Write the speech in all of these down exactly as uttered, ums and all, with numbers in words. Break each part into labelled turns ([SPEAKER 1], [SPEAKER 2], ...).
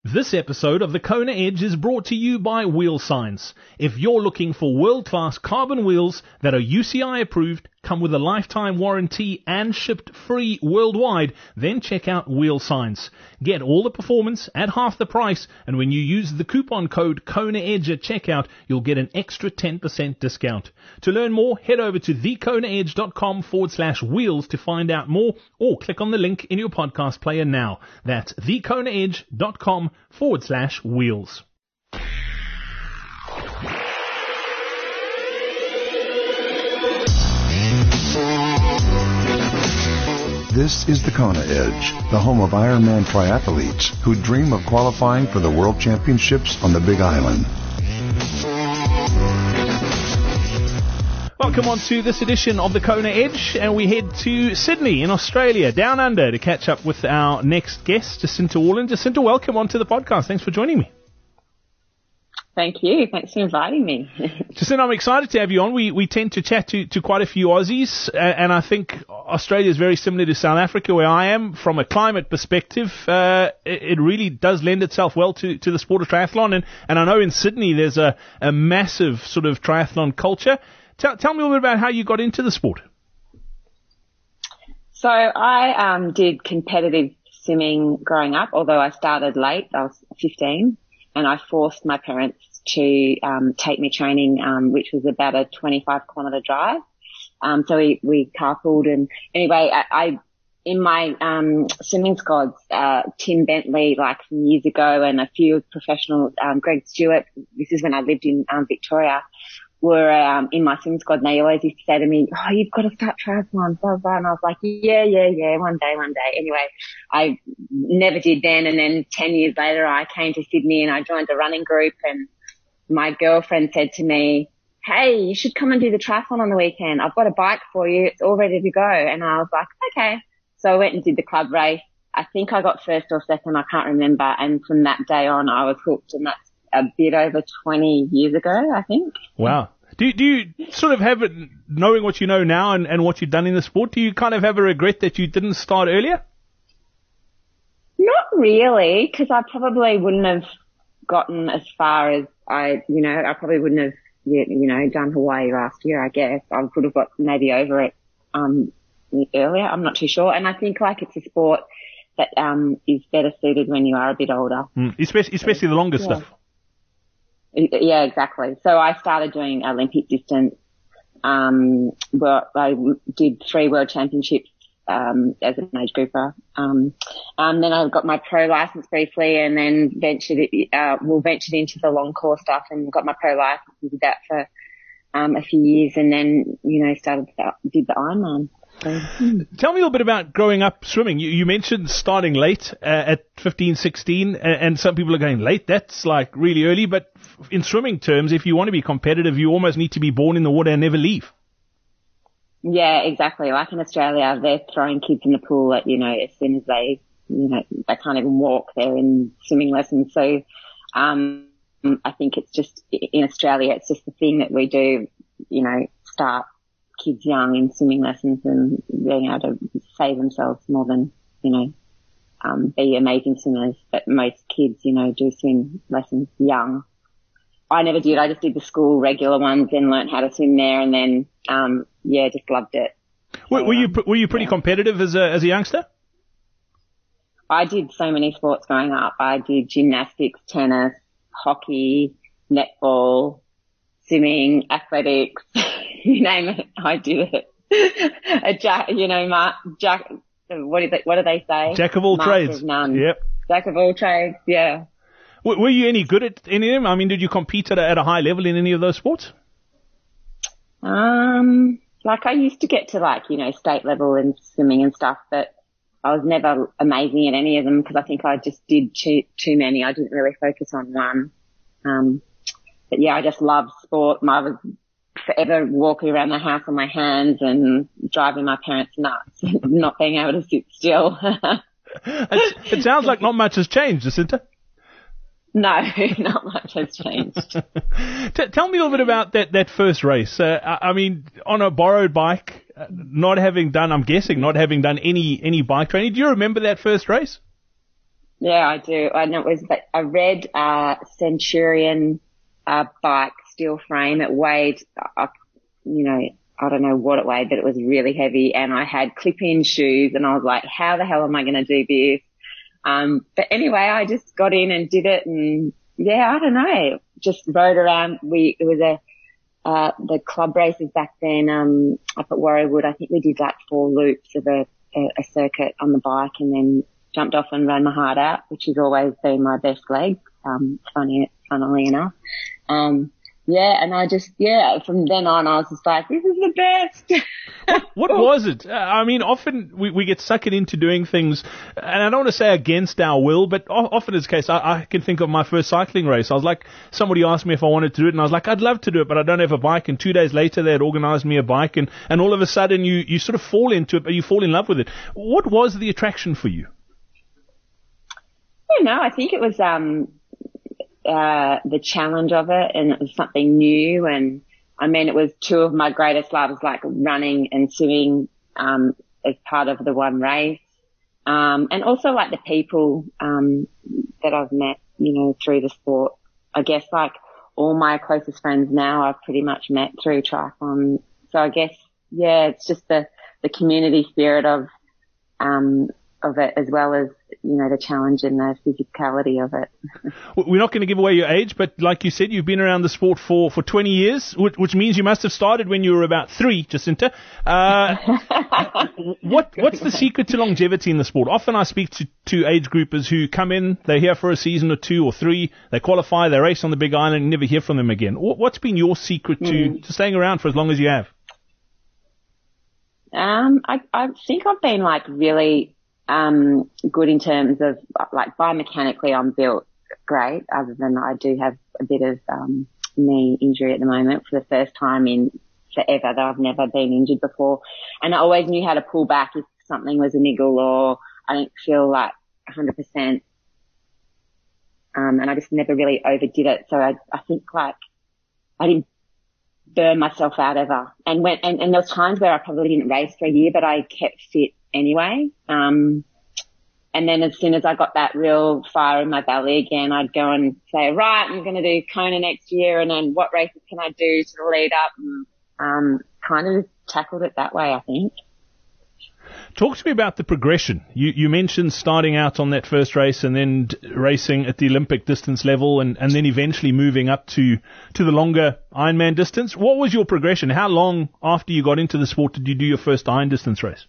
[SPEAKER 1] This episode of the Kona Edge is brought to you by Wheel Science. If you're looking for world-class carbon wheels that are U C I approved, come with a lifetime warranty and shipped free worldwide, then check out Wheel Science. Get all the performance at half the price, and when you use the coupon code KONAEDGE at checkout, you'll get an extra ten percent discount. To learn more, head over to thekonaedge.com forward slash wheels to find out more, or click on the link in your podcast player now. That's thekonaedge.com forward slash wheels.
[SPEAKER 2] This is the Kona Edge, the home of Ironman triathletes who dream of qualifying for the World Championships on the Big Island.
[SPEAKER 1] Welcome on to this edition of the Kona Edge, and we head to Sydney in Australia, down under, to catch up with our next guest, Jacinta Wallen. Jacinta, welcome onto the podcast. Thanks for joining me.
[SPEAKER 3] Thank you. Thanks for inviting me.
[SPEAKER 1] Jacinta, I'm excited to have you on. We we tend to chat to, to quite a few Aussies, uh, and I think Australia is very similar to South Africa, where I am. From a climate perspective, uh, it, it really does lend itself well to, to the sport of triathlon, and, and I know in Sydney there's a, a massive sort of triathlon culture. Tell, tell me a little bit about how you got into the sport.
[SPEAKER 3] So I um, did competitive swimming growing up, although I started late. I was fifteen, and I forced my parents to um, take me training, um, which was about a twenty-five kilometre drive. Um, so we, we carpooled, and anyway, I, I in my um, swimming squads, uh, Tim Bentley, like from years ago, and a few professionals, um, Greg Stewart. This is when I lived in um, Victoria. Were um, in my swim squad, and they always used to say to me, "Oh, you've got to start triathlon, blah blah." And I was like, "Yeah, yeah, yeah, one day, one day." Anyway, I never did then, and then ten years later, I came to Sydney and I joined a running group, and my girlfriend said to me, "Hey, you should come and do the triathlon on the weekend. I've got a bike for you; it's all ready to go." And I was like, "Okay." So I went and did the club race. I think I got first or second, I can't remember. And from that day on, I was hooked, and that's a bit over twenty years ago, I think.
[SPEAKER 1] Wow. Do you, do you sort of have it, knowing what you know now and, and what you've done in the sport, do you kind of have a regret that you didn't start earlier?
[SPEAKER 3] Not really, because I probably wouldn't have gotten as far as I, you know, I probably wouldn't have, you know, done Hawaii last year, I guess. I would have got maybe over it um earlier. I'm not too sure. And I think, like, it's a sport that um is better suited when you are a bit older.
[SPEAKER 1] Mm, especially, especially the longer
[SPEAKER 3] yeah.
[SPEAKER 1] stuff.
[SPEAKER 3] Yeah, exactly. So I started doing Olympic distance. Um, well, I did three world championships, um, as an age grouper. Um, um, then I got my pro license briefly, and then ventured, uh, well, ventured into the long course stuff and got my pro license and did that for, um, a few years, and then, you know, started, did the Ironman. So, hmm.
[SPEAKER 1] Tell me a little bit about growing up swimming. You, you mentioned starting late uh, at fifteen, sixteen, and, and some people are going, late, that's like really early, but in swimming terms, if you want to be competitive, you almost need to be born in the water and never leave.
[SPEAKER 3] Yeah, exactly. Like in Australia, they're throwing kids in the pool at, you know, as soon as they, you know, they can't even walk, they're in swimming lessons. So, um, I think it's just, in Australia, it's just the thing that we do, you know, start kids young in swimming lessons and being able to save themselves more than, you know, um, be amazing swimmers. But most kids, you know, do swim lessons young. I never did. I just did the school regular ones and learnt how to swim there, and then, um, yeah, just loved it.
[SPEAKER 1] Were,
[SPEAKER 3] so,
[SPEAKER 1] were you
[SPEAKER 3] um,
[SPEAKER 1] were you pretty
[SPEAKER 3] yeah.
[SPEAKER 1] competitive as a as a youngster?
[SPEAKER 3] I did so many sports growing up. I did gymnastics, tennis, hockey, netball, swimming, athletics, you name it, I did it. A jack, you know, Mark, jack, what do they, what do they say?
[SPEAKER 1] Jack of all
[SPEAKER 3] Master
[SPEAKER 1] trades.
[SPEAKER 3] Of none.
[SPEAKER 1] Yep.
[SPEAKER 3] Jack of all trades, yeah.
[SPEAKER 1] W- were you any good at any of them? I mean, did you compete at a, at a high level in any of those sports?
[SPEAKER 3] Um, like I used to get to, like, you know, state level in swimming and stuff, but I was never amazing at any of them because I think I just did too, too many. I didn't really focus on one. Um, but yeah, I just loved sport. I was forever walking around the house on my hands and driving my parents nuts, not being able to sit still.
[SPEAKER 1] it, it sounds like not much has changed, Jacinta.
[SPEAKER 3] No, not much has changed.
[SPEAKER 1] T- tell me a little bit about that, that first race. Uh, I, I mean, on a borrowed bike, uh, not having done, I'm guessing, not having done any, any bike training. Do you remember that first race?
[SPEAKER 3] Yeah, I do. I know it was like a red uh, Centurion uh, bike, steel frame. It weighed, uh, you know, I don't know what it weighed, but it was really heavy. And I had clip-in shoes, and I was like, how the hell am I going to do this? Um, but anyway, I just got in and did it, and yeah, I don't know, just rode around. We it was a uh, the club races back then um, up at Warriewood. I think we did like four loops of a, a, a circuit on the bike, and then jumped off and ran my heart out, which has always been my best leg, um, funny, funnily enough. Um, yeah, and I just, yeah, from then on I was just like, this is the best.
[SPEAKER 1] What, what was it? Uh, I mean, often we, we get suckered into doing things, and I don't want to say against our will, but o- often it's the case. I, I can think of my first cycling race. I was like, somebody asked me if I wanted to do it, and I was like, I'd love to do it, but I don't have a bike. And two days later, they had organized me a bike, and, and all of a sudden you, you sort of fall into it, but you fall in love with it. What was the attraction for you?
[SPEAKER 3] I don't know. I think it was um uh the challenge of it, and it was something new. And I mean, it was two of my greatest loves, like running and swimming, um, as part of the one race. Um, and also like the people, um, that I've met, you know, through the sport. I guess like all my closest friends now I've pretty much met through triathlon. So I guess, yeah, it's just the, the community spirit of, um, of it, as well as, you know, the challenge and the physicality of it.
[SPEAKER 1] We're not going to give away your age, but like you said, you've been around the sport for, for twenty years, which, which means you must have started when you were about three, Jacinta. Uh, what, what's the secret to longevity in the sport? Often I speak to, to age groupers who come in, they're here for a season or two or three, they qualify, they race on the Big Island, and never hear from them again. What's been your secret to, mm. to staying around for as long as you have?
[SPEAKER 3] Um, I, I think I've been like really, Um, good in terms of like biomechanically I'm built great, other than I do have a bit of um, knee injury at the moment for the first time in forever, that I've never been injured before. And I always knew how to pull back if something was a niggle or I didn't feel like one hundred percent. Um, and I just never really overdid it. So I, I think like I didn't burn myself out ever. And when, and, and there was times where I probably didn't race for a year, but I kept fit anyway. Um, and then as soon as I got that real fire in my belly again, I'd go and say, right, I'm going to do Kona next year, and then what races can I do to the lead up? And, um, kind of tackled it that way, I think.
[SPEAKER 1] Talk to me about the progression. You, you mentioned starting out on that first race and then d- racing at the Olympic distance level, and, and then eventually moving up to, to the longer Ironman distance. What was your progression? How long after you got into the sport did you do your first Iron distance race?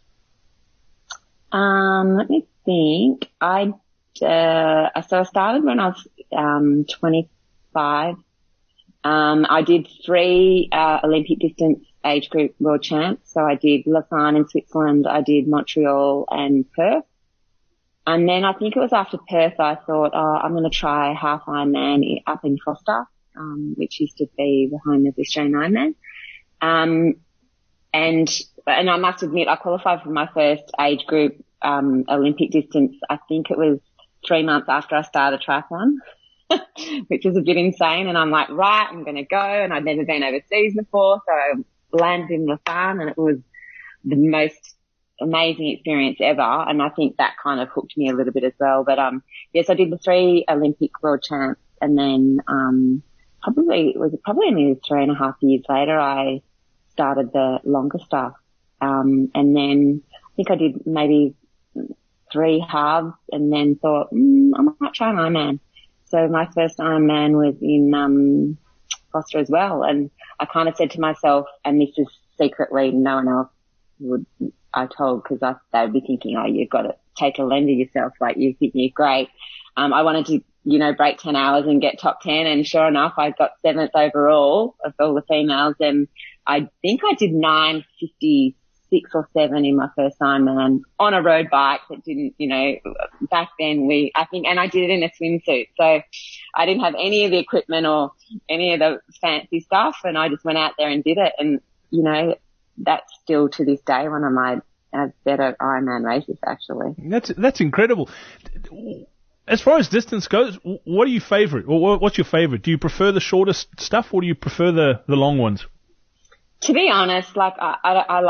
[SPEAKER 3] Um, let me think. I, uh, so I started when I was, um, twenty-five. Um, I did three, uh, Olympic distance age group world champs. So I did Lausanne in Switzerland, I did Montreal and Perth. And then I think it was after Perth I thought, oh, I'm going to try half Ironman up in Foster, um, which used to be the home of the Australian Ironman. Um, and, and I must admit I qualified for my first age group, um, Olympic distance. I think it was three months after I started triathlon. Which was a bit insane. And I'm like, right, I'm going to go. And I'd never been overseas before. So I landed in Lausanne, and it was the most amazing experience ever. And I think that kind of hooked me a little bit as well. But, um, yes, I did the three Olympic world champs, and then, um, probably, it was probably only three and a half years later, I started the longer stuff. Um, and then I think I did maybe three halves, and then thought, mm, I might try an Ironman. So my first Ironman was in um Foster as well, and I kind of said to myself, and this is secretly no one else would I told, because I they would be thinking, oh, you've got to take a lend of yourself, like you think you're great. Um, I wanted to, you know, break ten hours and get top ten, and sure enough, I got seventh overall of all the females, and I think I did nine fifty. Six or seven in my first Ironman on a road bike that didn't, you know, back then we, I think, and I did it in a swimsuit. So I didn't have any of the equipment or any of the fancy stuff, and I just went out there and did it. And, you know, that's still to this day one of my uh, better Ironman races, actually.
[SPEAKER 1] That's, that's incredible. As far as distance goes, what are you favorite? Or what's your favorite? Do you prefer the shortest stuff, or do you prefer the, the long ones?
[SPEAKER 3] To be honest, like I, I, I like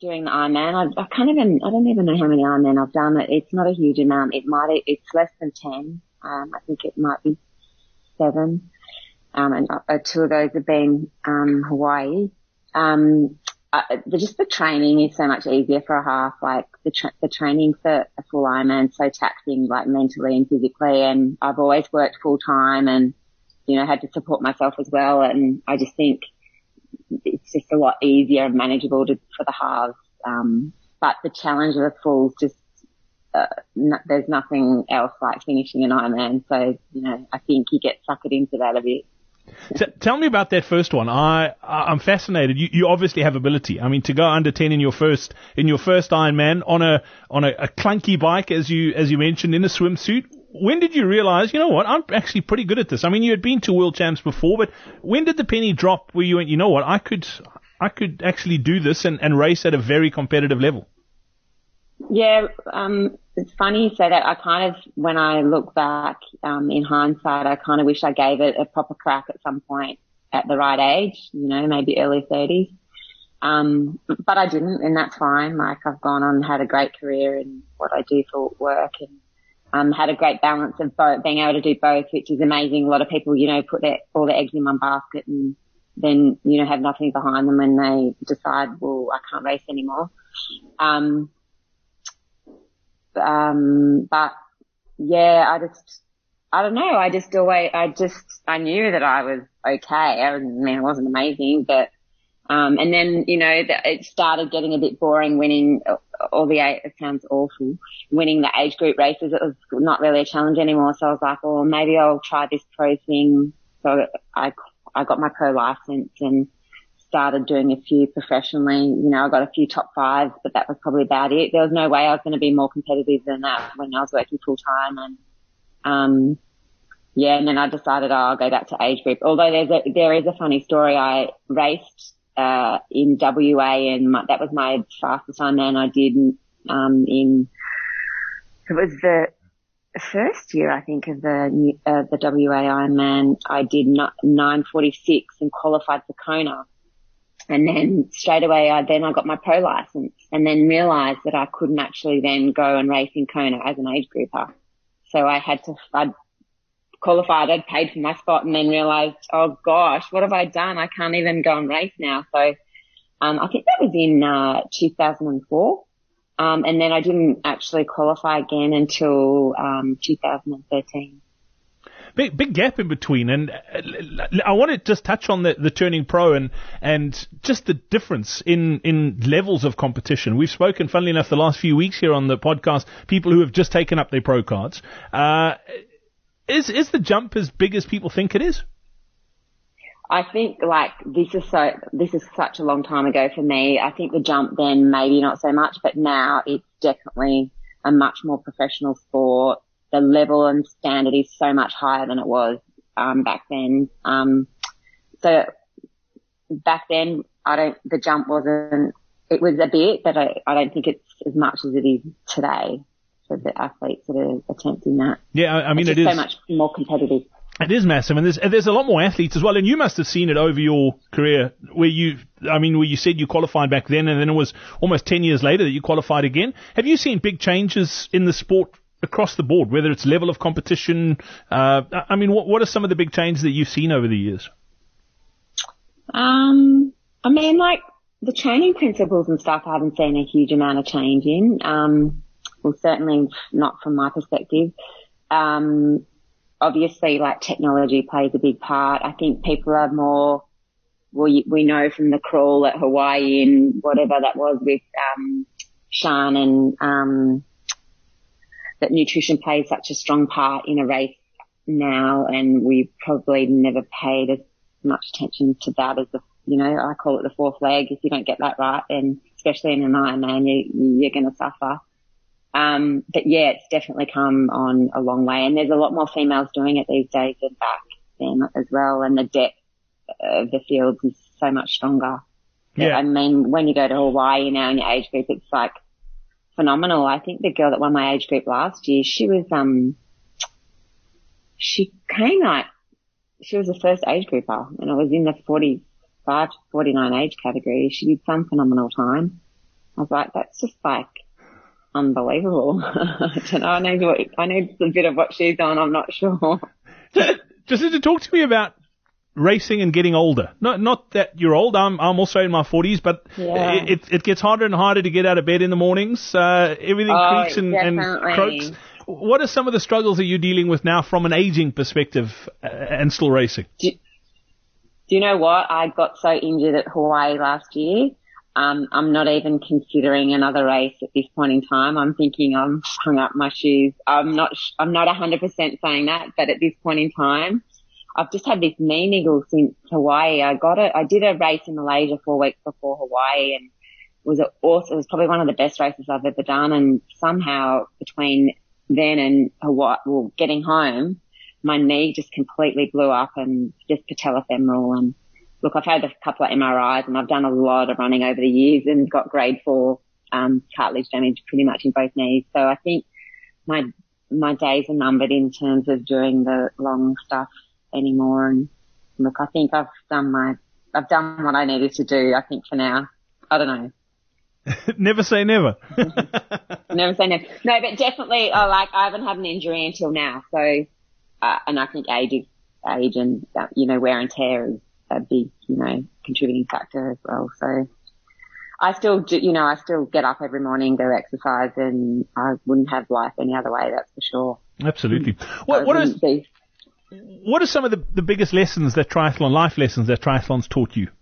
[SPEAKER 3] doing the Ironman. I, I can't even, I don't even know how many Ironman I've done. It, it's not a huge amount. It might, it's less than ten. Um, I think it might be seven. Um, and uh, two of those have been, um, Hawaii. Um, uh, the, just the training is so much easier for a half. Like the, tra- the training for a full Ironman, so taxing, like mentally and physically. And I've always worked full time and, you know, had to support myself as well. And I just think it's just a lot easier and manageable to, for the halves. Um, but the challenge of the fulls just, uh, no, there's nothing else like finishing an Ironman. So, you know, I think you get suckered into that a bit.
[SPEAKER 1] T- tell me about that first one. I, I'm fascinated. You, you obviously have ability. I mean, to go under ten in your first, in your first Ironman on a, on a, a clunky bike, as you, as you mentioned, in a swimsuit. When did you realize, you know what, I'm actually pretty good at this? I mean, you had been to world champs before, but when did the penny drop where you went, you know what, I could, I could actually do this and, and race at a very competitive level?
[SPEAKER 3] Yeah, um, it's funny you say that. I kind of, when I look back, um, in hindsight, I kind of wish I gave it a proper crack at some point at the right age, you know, maybe early thirties. Um, but I didn't, and that's fine. Like, I've gone on and had a great career in what I do for work, and um, had a great balance of both, being able to do both, which is amazing. A lot of people, you know, put their, all their eggs in one basket and then, you know, have nothing behind them when they decide, well, I can't race anymore. Um, um, but yeah, I just, I don't know. I just always, I just, I knew that I was okay. I mean, it wasn't amazing, but, um, and then, you know, it started getting a bit boring winning all the, it sounds awful, winning the age group races. It was not really a challenge anymore. So I was like, well, maybe I'll try this pro thing. So I, I got my pro license and started doing a few professionally. You know, I got a few top fives, but that was probably about it. There was no way I was going to be more competitive than that when I was working full time. And, um, yeah, and then I decided, oh, I'll go back to age group. Although there's a, there is a funny story. I raced, uh, in W A, and my, that was my fastest Ironman I did, um, in, it was the first year, I think, of the, uh, the W A Ironman. I did nine forty-six and qualified for Kona. And then straight away, I, then I got my pro license and then realized that I couldn't actually then go and race in Kona as an age grouper. So I had to, I'd qualified, I'd paid for my spot and then realized, oh gosh, what have I done? I can't even go and race now. So, um, I think that was in, uh, two thousand four. Um, and then I didn't actually qualify again until, um, two thousand thirteen.
[SPEAKER 1] Big, big gap in between, and I want to just touch on the, the turning pro and and just the difference in, in levels of competition. We've spoken, funnily enough, the last few weeks here on the podcast, people who have just taken up their pro cards. Uh, is is the jump as big as people think it is?
[SPEAKER 3] I think, like, this is so, this is such a long time ago for me. I think the jump then maybe not so much, but now it's definitely a much more professional sport. The level and standard is so much higher than it was, um, back then. Um, so back then, I don't, the jump wasn't, it was a bit, but I, I don't think it's as much as it is today for the athletes that are attempting that.
[SPEAKER 1] Yeah, I, I mean,
[SPEAKER 3] it's
[SPEAKER 1] it
[SPEAKER 3] just
[SPEAKER 1] is
[SPEAKER 3] so much more competitive.
[SPEAKER 1] It is massive, and there's there's a lot more athletes as well. And you must have seen it over your career, where you, I mean, where you said you qualified back then, and then it was almost ten years later that you qualified again. Have you seen big changes in the sport across the board, whether it's level of competition? Uh, I mean, what what are some of the big changes that you've seen over the years?
[SPEAKER 3] Um, I mean, like the training principles and stuff, I haven't seen a huge amount of change in. Um, well, certainly not from my perspective. Um, obviously, like technology plays a big part. I think people are more. We we know from the crawl at Hawaii and whatever that was with um, Sean and um. that nutrition plays such a strong part in a race now, and we probably never paid as much attention to that as the, you know, I call it the fourth leg. If you don't get that right, and especially in an Ironman, you, you're going to suffer. Um, but yeah, it's definitely come on a long way, and there's a lot more females doing it these days than back then as well, and the depth of the fields is so much stronger.
[SPEAKER 1] Yeah.
[SPEAKER 3] I mean, when you go to Hawaii now in your age group, it's like phenomenal. I think the girl that won my age group last year, she was, um, she came like, she was the first age grouper, and it was in the forty-five to forty-nine age category. She did some phenomenal time. I was like, that's just like unbelievable. I don't know. I need what, I need a bit of what she's on. I'm not sure.
[SPEAKER 1] Just to talk to me about racing and getting older. Not not that you're old. I'm I'm also in my forties, but
[SPEAKER 3] Yeah.
[SPEAKER 1] it, it it gets harder and harder to get out of bed in the mornings. Uh, everything
[SPEAKER 3] Oh,
[SPEAKER 1] creaks and, and
[SPEAKER 3] definitely.
[SPEAKER 1] croaks. What are some of the struggles that you're dealing with now from an aging perspective uh, and still racing?
[SPEAKER 3] Do, do you know what? I got so injured at Hawaii last year. Um, I'm not even considering another race at this point in time. I'm thinking I'm hung up my shoes. I'm not, I'm not one hundred percent saying that, but at this point in time, I've just had this knee niggle since Hawaii. I got it. I did a race in Malaysia four weeks before Hawaii, and it was a awesome, it was probably one of the best races I've ever done. And somehow between then and Hawaii, well, getting home, my knee just completely blew up and just patellofemoral. And look, I've had a couple of M R Is and I've done a lot of running over the years and got grade four, um, cartilage damage pretty much in both knees. So I think my, my days are numbered in terms of doing the long stuff anymore. And look, I think I've done my, I've done what I needed to do, I think, for now. I don't know.
[SPEAKER 1] Never say never.
[SPEAKER 3] Never say never. No, but definitely, uh, like, I haven't had an injury until now. So, uh, and I think age is, age and, uh, you know, wear and tear is a big, you know, contributing factor as well. So I still do, you know, I still get up every morning, go exercise, and I wouldn't have life any other way, that's for sure.
[SPEAKER 1] Absolutely. What, what is,
[SPEAKER 3] be.
[SPEAKER 1] what are some of the, the biggest lessons that triathlon, life lessons that triathlon's taught you?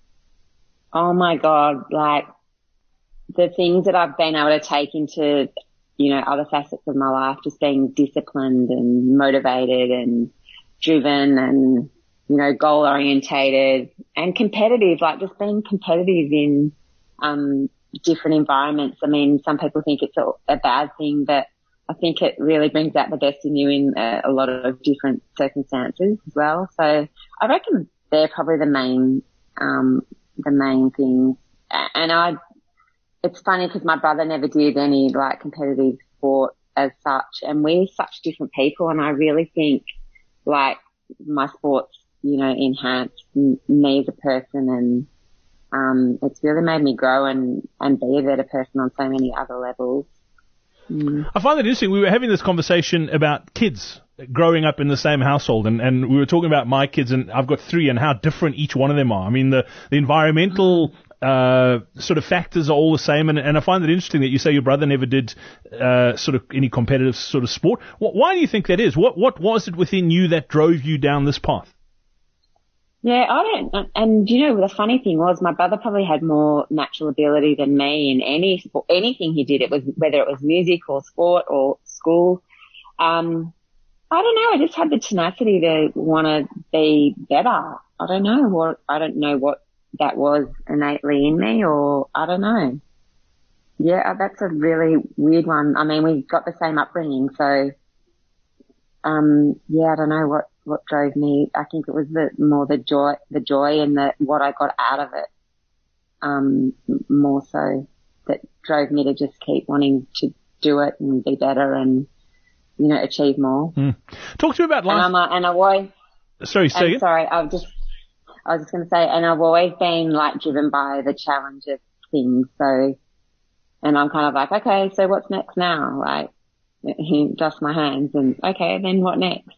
[SPEAKER 3] Oh my God, like, the things that I've been able to take into, you know, other facets of my life, just being disciplined and motivated and driven and, you know, goal orientated and competitive, like just being competitive in, um, different environments. I mean, some people think it's a, a bad thing, but I think it really brings out the best in you in a, a lot of different circumstances as well. So I reckon they're probably the main, um, the main things. And I, it's funny because my brother never did any like competitive sport as such, and we're such different people. And I really think like my sports, you know, enhanced me as a person, and um, it's really made me grow and and be a better person on so many other levels. Mm.
[SPEAKER 1] I find it interesting. We were having this conversation about kids growing up in the same household, and, and we were talking about my kids, and I've got three, and how different each one of them are. I mean, the, the environmental uh, sort of factors are all the same, and, and I find it interesting that you say your brother never did uh, sort of any competitive sort of sport. What, why do you think that is? What what was it within you that drove you down this path?
[SPEAKER 3] Yeah, I don't, and you know, the funny thing was my brother probably had more natural ability than me in any sport, anything he did. It was, whether it was music or sport or school. Um, I don't know. I just had the tenacity to want to be better. I don't know what, I don't know what that was innately in me, or I don't know. Yeah, that's a really weird one. I mean, we got the same upbringing, so, um, yeah, I don't know what, what drove me. I think it was the more the joy, the joy and the, what I got out of it, um, more so that drove me to just keep wanting to do it and be better and, you know, achieve more.
[SPEAKER 1] Mm. Talk to me about life.
[SPEAKER 3] And I'm a, and I've always,
[SPEAKER 1] sorry, say again?
[SPEAKER 3] Sorry, I've just, I was just going to say, and I've always been like driven by the challenge of things. So, and I'm kind of like, okay, so what's next now? Like, he dusts my hands and okay, then what next?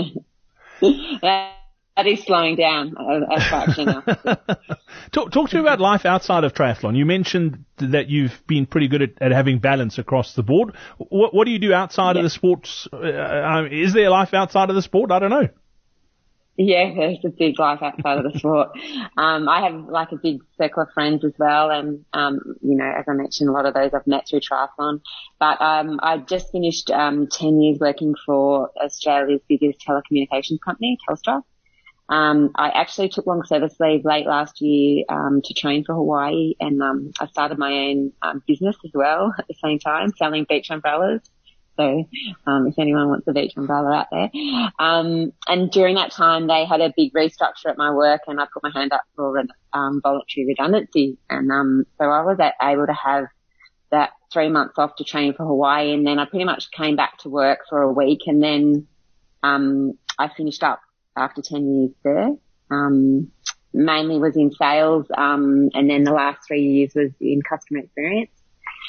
[SPEAKER 3] that, that is slowing down a, a fraction.
[SPEAKER 1] talk, talk to me about life outside of triathlon. You mentioned that you've been pretty good at, at having balance across the board. What, what do you do outside
[SPEAKER 3] yeah.
[SPEAKER 1] of the sports? Uh, is there life outside of the sport? I don't know.
[SPEAKER 3] Yeah, there's a big life outside of the sport. Um, I have like a big circle of friends as well. And, um, you know, as I mentioned, a lot of those I've met through triathlon. But, um, I just finished, um, ten years working for Australia's biggest telecommunications company, Telstra. Um, I actually took long service leave late last year, um, to train for Hawaii. And, um, I started my own, um, business as well at the same time, selling beach umbrellas. So, um, if anyone wants a beach umbrella out there. Um, and during that time, they had a big restructure at my work, and I put my hand up for um, voluntary redundancy. And, um, so I was able to have that three months off to train for Hawaii. And then I pretty much came back to work for a week, and then, um, I finished up after ten years there. Um, mainly was in sales, um, and then the last three years was in customer experience.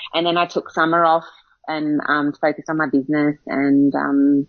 [SPEAKER 3] And then I took summer off and, um, focused on my business, and, um,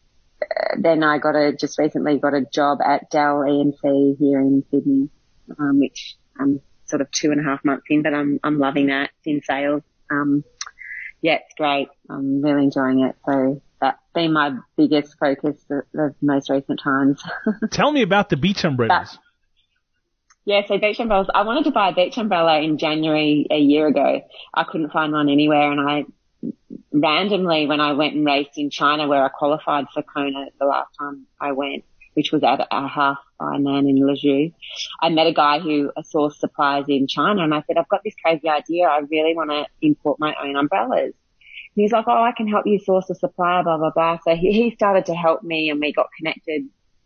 [SPEAKER 3] then I got a, just recently got a job at Dell E M C here in Sydney, um, which I'm sort of two and a half months in, but I'm, I'm loving that. It's in sales. Um, yeah, it's great. I'm really enjoying it. So that's been my biggest focus of the most recent times.
[SPEAKER 1] Tell me about the beach umbrellas.
[SPEAKER 3] But, yeah, so beach umbrellas. I wanted to buy a beach umbrella in January a year ago. I couldn't find one anywhere, and I randomly, when I went and raced in China, where I qualified for Kona the last time I went, which was at a half Ironman in Lezhou, I met a guy who sourced supplies in China, and I said, I've got this crazy idea. I really want to import my own umbrellas. And he's like, oh, I can help you source a supplier, blah, blah, blah. So he, he started to help me, and we got connected.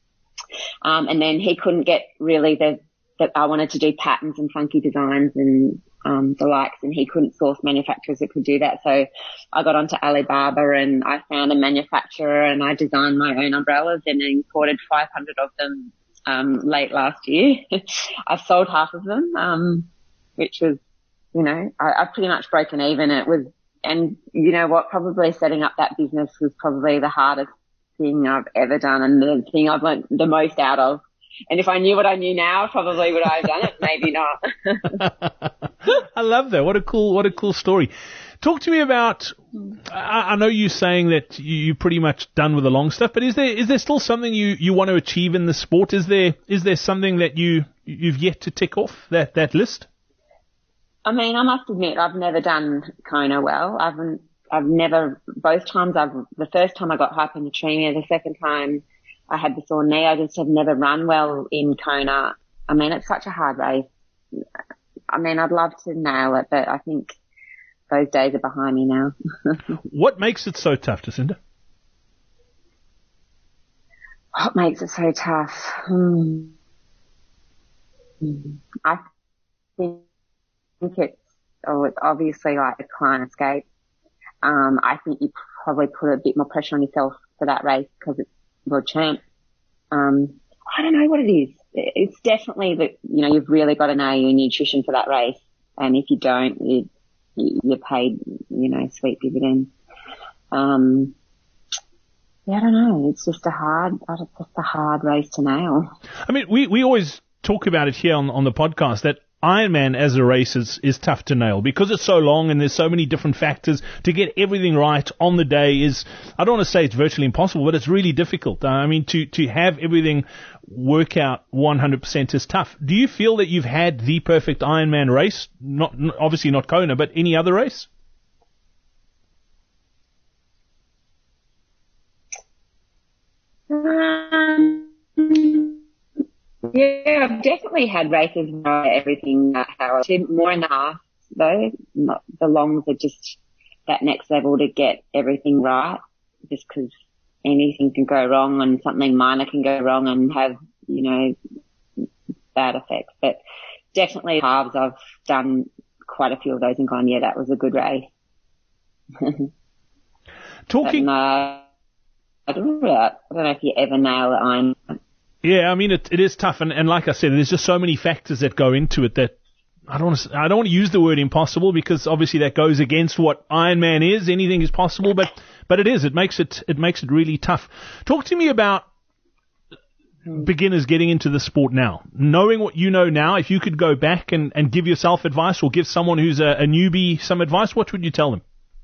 [SPEAKER 3] Um, and then he couldn't get really the, that I wanted to do patterns and funky designs and um, the likes, and he couldn't source manufacturers that could do that. So I got onto Alibaba, and I found a manufacturer, and I designed my own umbrellas and imported five hundred of them um, late last year. I've sold half of them, um, which was, you know, I, I've pretty much broken even. It was, and you know what, probably setting up that business was probably the hardest thing I've ever done, and the thing I've learned the most out of. And if I knew what I knew now, probably would I have done it? Maybe not.
[SPEAKER 1] I love that. What a cool, what a cool story. Talk to me about, I, I know you're saying that you, you're pretty much done with the long stuff, but is there, is there still something you, you want to achieve in the sport? Is there, is there something that you, you've yet to tick off that, that list?
[SPEAKER 3] I mean, I must admit, I've never done Kona well. I've, I've never, both times I've, the first time I got hyponatremia, the second time I had the sore knee. I just have never run well in Kona. I mean, it's such a hard race. I mean, I'd love to nail it, but I think those days are behind me now.
[SPEAKER 1] What makes it so tough, Jacinda?
[SPEAKER 3] What makes it so tough? Hmm. I think it's, oh, it's obviously like a client escape. Um, I think you probably put a bit more pressure on yourself for that race because it's world champ. Um, I don't know what it is. It's definitely that, you know, you've really got to know your nutrition for that race. And if you don't, you, you're paid, you know, sweet dividends. Um, yeah, I don't know. It's just a hard, it's just a hard race to nail.
[SPEAKER 1] I mean, we, we always talk about it here on, on the podcast that Ironman as a race is, is tough to nail because it's so long and there's so many different factors. To get everything right on the day is, I don't want to say it's virtually impossible, but it's really difficult. Uh, I mean, to, to have everything work out one hundred percent is tough. Do you feel that you've had the perfect Ironman race? Not, obviously not Kona, but any other race?
[SPEAKER 3] Um, Yeah, I've definitely had races where everything uh, how I more in the half though. Not, the longs are just that next level to get everything right, just because anything can go wrong and something minor can go wrong and have, you know, bad effects. But definitely halves, I've done quite a few of those and gone, yeah, that was a good race.
[SPEAKER 1] Talking.
[SPEAKER 3] But, uh, I don't know. I don't know if you ever nail it on.
[SPEAKER 1] Yeah, I mean, it, it is tough, and, and like I said, there's just so many factors that go into it that I don't want to, I don't want to use the word impossible because obviously that goes against what Ironman is. Anything is possible, but but it is. It makes it it makes it really tough. Talk to me about beginners getting into the sport now, knowing what you know now. If you could go back and, and give yourself advice or give someone who's a, a newbie some advice, what would you tell them?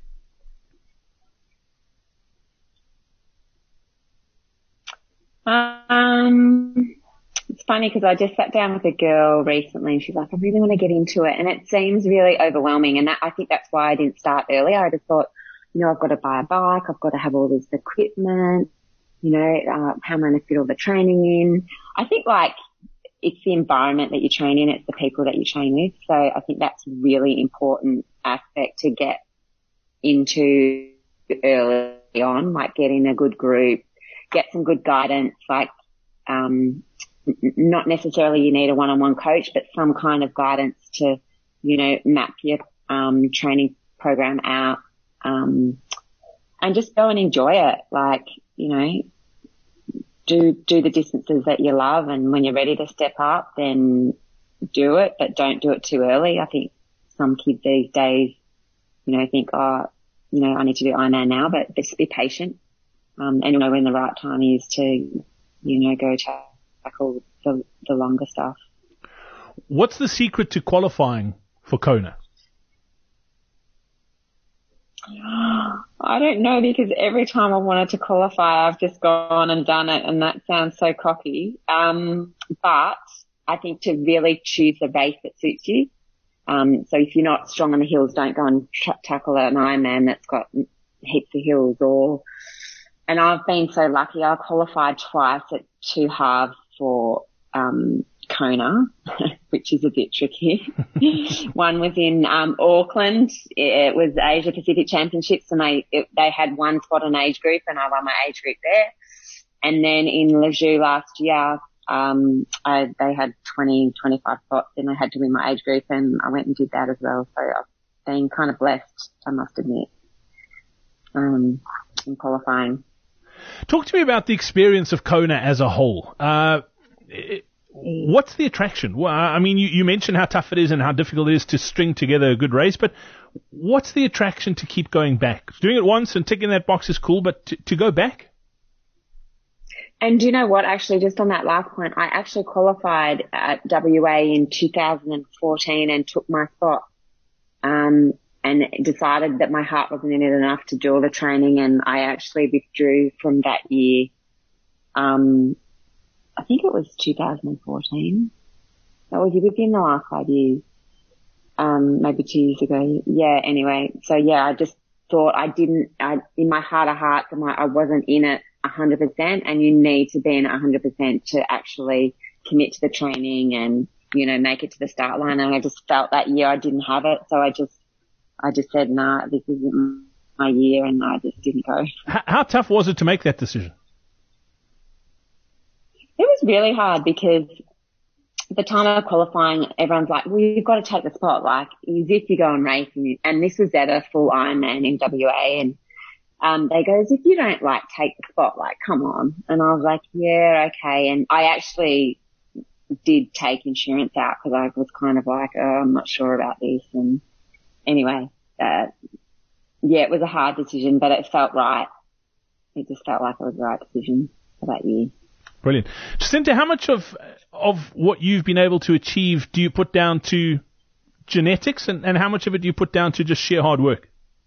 [SPEAKER 3] Um, it's funny because I just sat down with a girl recently and she's like, I really want to get into it. And it seems really overwhelming. And that, I think that's why I didn't start earlier. I just thought, you know, I've got to buy a bike. I've got to have all this equipment, you know, uh, how am I going to fit all the training in? I think like it's the environment that you train in. It's the people that you train with. So I think that's a really important aspect to get into early on, like get in a good group. Get some good guidance, like, um, not necessarily you need a one-on-one coach, but some kind of guidance to, you know, map your, um, training program out, um, and just go and enjoy it. Like, you know, do, do the distances that you love. And when you're ready to step up, then do it, but don't do it too early. I think some kids these days, you know, think, oh, you know, I need to do Ironman now, but just be patient, um, and know when the right time is to, you know, go tackle the, the longer stuff.
[SPEAKER 1] What's the secret to qualifying for Kona?
[SPEAKER 3] I don't know, because every time I wanted to qualify, I've just gone and done it, and that sounds so cocky. Um, but I think to really choose a race that suits you. Um, so if you're not strong on the hills, don't go and t- tackle an Ironman that's got heaps of hills. Or, and I've been so lucky. I qualified twice at two halves for um, Kona, which is a bit tricky. One was in um, Auckland. It was Asia Pacific Championships, and they it, they had one spot in age group, and I won my age group there. And then in Lejeune last year, um, I, they had twenty, twenty-five spots, and I had to win my age group, and I went and did that as well. So I've been kind of blessed, I must admit, um, in qualifying.
[SPEAKER 1] Talk to me about the experience of Kona as a whole. Uh, it, What's the attraction? Well, I mean, you, you mentioned how tough it is and how difficult it is to string together a good race, but what's the attraction to keep going back? Doing it once and ticking that box is cool, but to, to go back?
[SPEAKER 3] And do you know what, actually, just on that last point, I actually qualified at W A in two thousand fourteen and took my spot, um, and decided that my heart wasn't in it enough to do all the training, and I actually withdrew from that year. Um, I think it was two thousand fourteen. That was within the last five years. Um, maybe two years ago. Yeah, anyway. So yeah, I just thought I didn't, I, in my heart of hearts, I wasn't in it one hundred percent, and you need to be in one hundred percent to actually commit to the training and, you know, make it to the start line. And I just felt that year I didn't have it. So I just, I just said, nah, this isn't my year, and I just didn't go.
[SPEAKER 1] How, how tough was it to make that decision?
[SPEAKER 3] It was really hard, because at the time of qualifying, everyone's like, well, you've got to take the spot, like, as if you go and race. And, and this was at a full Ironman in W A, and um, they go, as if you don't, like, take the spot, like, come on. And I was like, yeah, okay. And I actually did take insurance out, because I was kind of like, oh, I'm not sure about this. And anyway, uh, yeah, it was a hard decision, but it felt right. It just felt like it was the right decision for that year.
[SPEAKER 1] Brilliant. Jacinta, how much of of what you've been able to achieve do you put down to genetics, and, and how much of it do you put down to just sheer hard work?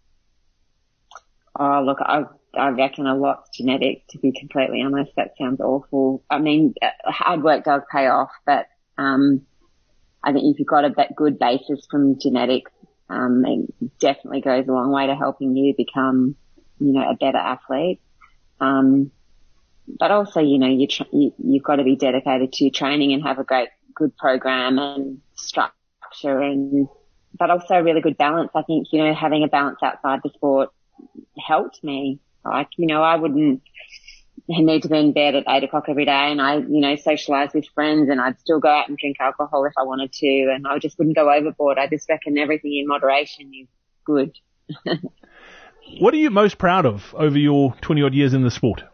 [SPEAKER 3] Oh, look, I, I reckon a lot's genetic, to be completely honest. That sounds awful. I mean, hard work does pay off, but um, I think if you've got a good basis from genetics, um, it definitely goes a long way to helping you become, you know, a better athlete. Um, But also, you know, you tr- you, you've got to be dedicated to your training and have a great, good program and structure, and, but also a really good balance. I think, you know, having a balance outside the sport helped me. Like, you know, I wouldn't need to be in bed at eight o'clock every day, and I, you know, socialise with friends, and I'd still go out and drink alcohol if I wanted to, and I just wouldn't go overboard. I just reckon everything in moderation is good.
[SPEAKER 1] What are you most proud of over your twenty odd years in the sport?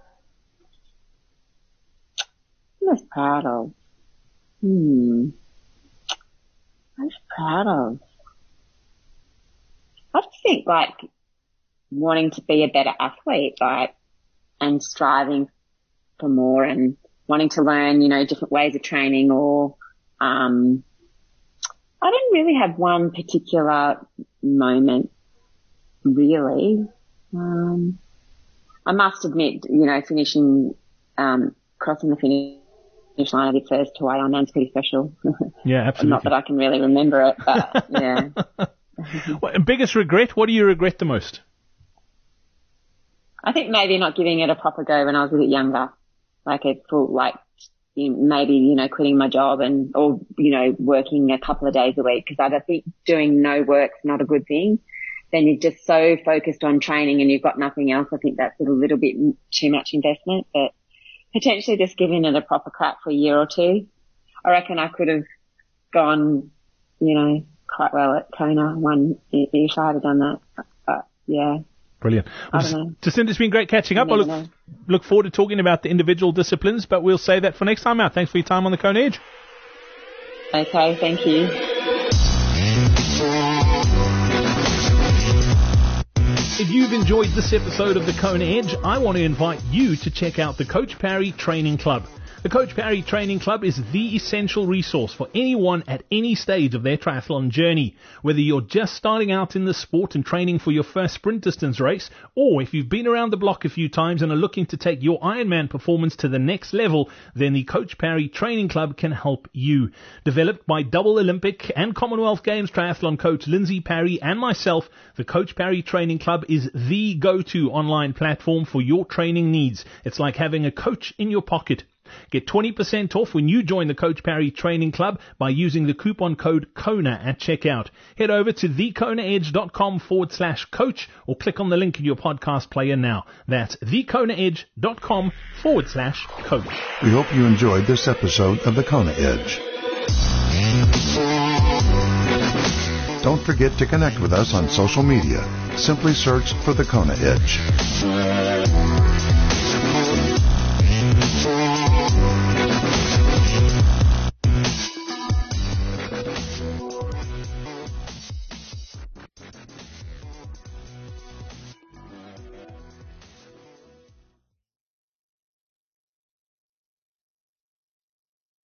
[SPEAKER 3] Most proud of? Hmm. Most proud of? I just think, like, wanting to be a better athlete, like, and striving for more, and wanting to learn, you know, different ways of training, or, um, I don't really have one particular moment, really. Um, I must admit, you know, finishing, um, crossing the finish line of the first Hawaii Ironman's pretty special.
[SPEAKER 1] Yeah, absolutely.
[SPEAKER 3] Not that I can really remember it, but yeah.
[SPEAKER 1] Well, biggest regret? What do you regret the most?
[SPEAKER 3] I think maybe not giving it a proper go when I was a bit younger. Like a full, like, you know, maybe, you know, quitting my job and, or, you know, working a couple of days a week, because I think doing no work's not a good thing. Then you're just so focused on training and you've got nothing else. I think that's a little bit too much investment, but potentially just giving it a proper crack for a year or two. I reckon I could have gone, you know, quite well at Kona one if I had done that. But yeah.
[SPEAKER 1] Brilliant. Well,
[SPEAKER 3] I don't know.
[SPEAKER 1] Jacinta, it's been great catching up. I look,
[SPEAKER 3] know.
[SPEAKER 1] look forward to talking about the individual disciplines, but we'll save that for next time out. Thanks for your time on the Kona Edge.
[SPEAKER 3] Okay, thank you.
[SPEAKER 1] If you've enjoyed this episode of the Kona Edge, I want to invite you to check out the Coach Parry Training Club. The Coach Parry Training Club is the essential resource for anyone at any stage of their triathlon journey. Whether you're just starting out in the sport and training for your first sprint distance race, or if you've been around the block a few times and are looking to take your Ironman performance to the next level, then the Coach Parry Training Club can help you. Developed by double Olympic and Commonwealth Games triathlon coach Lindsay Parry and myself, the Coach Parry Training Club is the go-to online platform for your training needs. It's like having a coach in your pocket. Get twenty percent off when you join the Coach Parry Training Club by using the coupon code KONA at checkout. Head over to thekonaedge.com forward slash coach or click on the link in your podcast player now. That's thekonaedge.com forward slash coach.
[SPEAKER 2] We hope you enjoyed this episode of the Kona Edge. Don't forget to connect with us on social media. Simply search for the Kona Edge.